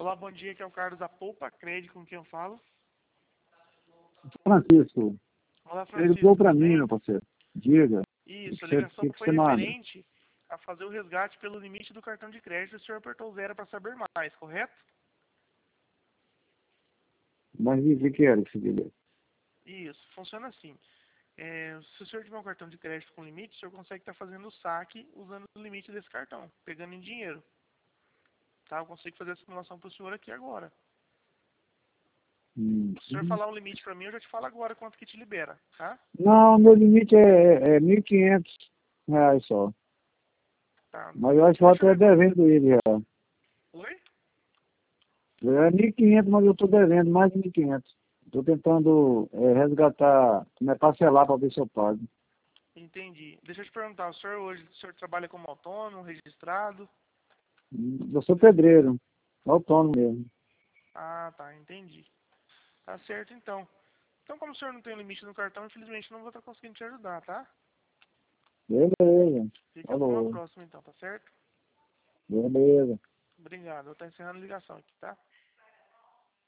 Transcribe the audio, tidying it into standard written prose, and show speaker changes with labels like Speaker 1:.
Speaker 1: Olá, bom dia, aqui é o Carlos da Poupa Crédito, com quem eu falo.
Speaker 2: Francisco,
Speaker 1: Olá,
Speaker 2: ele
Speaker 1: Francisco,
Speaker 2: ligou para
Speaker 1: tudo
Speaker 2: mim,
Speaker 1: bem?
Speaker 2: meu parceiro. Diga,
Speaker 1: Isso, a
Speaker 2: que
Speaker 1: ligação
Speaker 2: que
Speaker 1: foi
Speaker 2: você manda?
Speaker 1: referente a fazer o resgate pelo limite do cartão de crédito. O senhor apertou 0 para saber mais, correto?
Speaker 2: Mas o que era esse bilhete?
Speaker 1: Isso, funciona assim. Se o senhor tiver um cartão de crédito com limite, o senhor consegue estar fazendo o saque usando o limite desse cartão, pegando em dinheiro. Tá? Eu consigo fazer a simulação para o senhor aqui agora. Se o senhor falar o limite para mim, eu já te falo agora quanto que te libera, tá?
Speaker 2: Não, meu limite é R$ 1.500 só.
Speaker 1: Tá.
Speaker 2: Mas eu acho que eu estou devendo ele já.
Speaker 1: Oi?
Speaker 2: É 1.500, mas eu estou devendo mais de 1.500. Estou tentando resgatar, parcelar para ver se eu pago.
Speaker 1: Entendi. Deixa eu te perguntar, o senhor trabalha como autônomo, registrado?
Speaker 2: Eu sou pedreiro, autônomo mesmo.
Speaker 1: Ah, tá, entendi. Tá certo então. Então, como o senhor não tem limite no cartão, infelizmente não vou estar conseguindo te ajudar, tá?
Speaker 2: Beleza,
Speaker 1: Fica para uma
Speaker 2: falou,
Speaker 1: próxima então, tá certo?
Speaker 2: beleza.
Speaker 1: Obrigado. Vou estar encerrando a ligação aqui, tá?